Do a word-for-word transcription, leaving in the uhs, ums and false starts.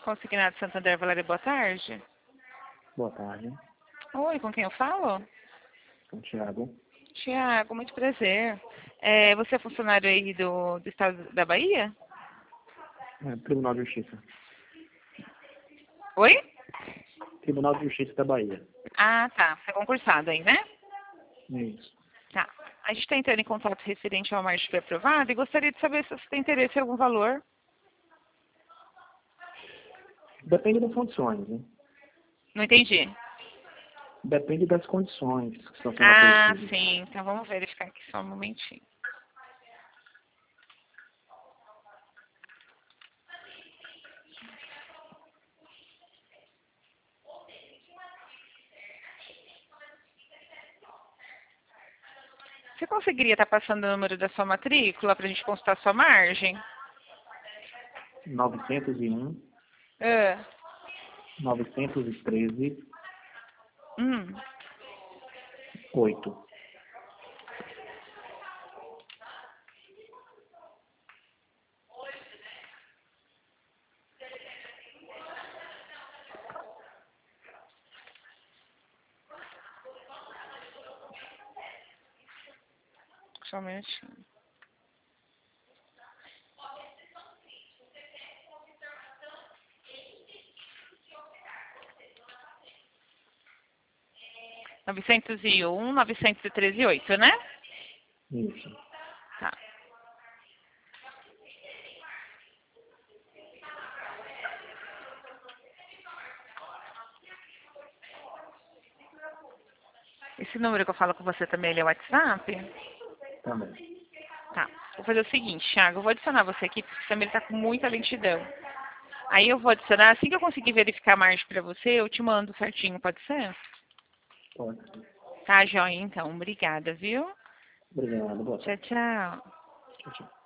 Consignado Santander, Valéria, boa tarde. Boa tarde, Oi, com quem eu falo? com o Thiago. Tiago, muito prazer. É, você é funcionário aí do, do estado da Bahia? É, Tribunal de Justiça. Oi? Tribunal de Justiça da Bahia. Ah, tá. Você é concursado aí, né? Isso. Tá. A gente está entrando em contato referente ao marcha pré-aprovada e gostaria de saber se você tem interesse em algum valor. Depende das condições, né? Não entendi. Depende das condições que estão sendo Ah, oferecidas. sim. Então vamos verificar aqui só um momentinho. Você conseguiria estar passando o número da sua matrícula para a gente consultar a sua margem? novecentos e um, Ah, novecentos e treze, hum. oito. Só um minutinho. novecentos e um, novecentos e treze, oito, né? Isso. Tá. Esse número que eu falo com você também, ele é WhatsApp? Também. Tá. Vou fazer o seguinte, Thiago, eu vou adicionar você aqui, porque você também está com muita lentidão. Aí eu vou adicionar, assim que eu conseguir verificar a margem para você, eu te mando certinho, pode ser? Pode. Tá, joia, então. Obrigada, viu? Obrigado. Boa Tchau, tarde. tchau. Tchau, tchau.